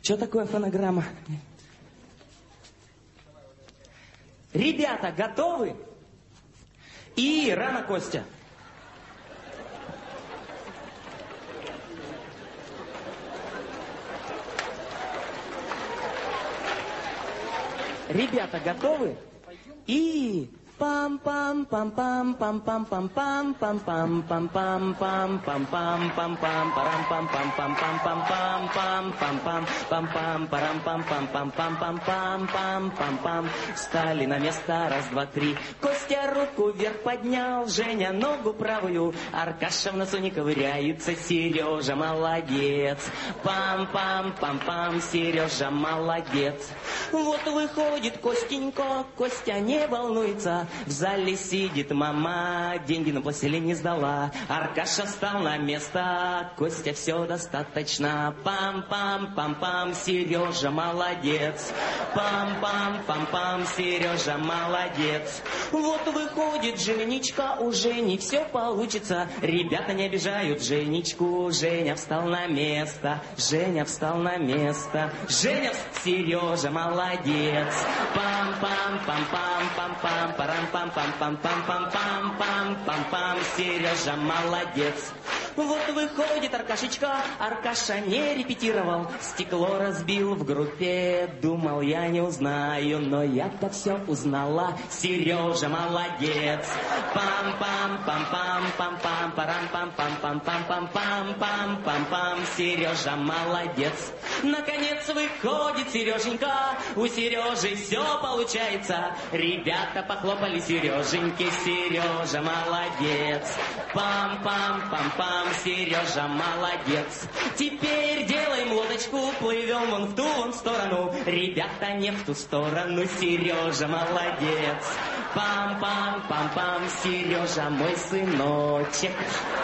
Что такое фонограмма? Ребята, готовы? И рано, Костя. Ребята, готовы? И... Встали на место, раз, два, три. Костя руку вверх поднял, Женя ногу правую, Аркаша в носу не ковыряется, Сережа молодец. Пам-пам-пам-пам, Сережа молодец. Вот выходит Костенька, Костя не волнуется. В зале сидит мама, деньги на пластилин не сдала. Аркаша встал на место, Костя все достаточно. Пам-пам-пам-пам, Сережа молодец. Пам-пам-пам-пам, Сережа молодец. Вот выходит Женечка, у Жени все получится. Ребята не обижают Женечку, Женя встал на место. Женя встал на место. Женя, Сережа молодец. Пам-пам-пам-пам-пам-пам, парам-пам-пам-пам-пам-пам-пам-пам-пам, Сережа молодец. Вот выходит Аркашечка, Аркаша не репетировал, стекло разбил в группе, думал, я не узнаю, но я-то все узнала. Сережа молодец. Пам-пам-пам-пам-пам-пам, парам-пам-пам-пам-пам-пам-пам-пам-пам, Сережа молодец. Наконец выходит Сереженька, у Сережи все получается. Ребята похлопали Сереженьке, Сережа молодец. Пам-пам-пам-пам, Сережа молодец. Теперь делаем лодочку, плывем вон в ту вон сторону. Ребята не в ту сторону, Сережа молодец. Пам-пам-пам-пам, Сережа мой сыночек.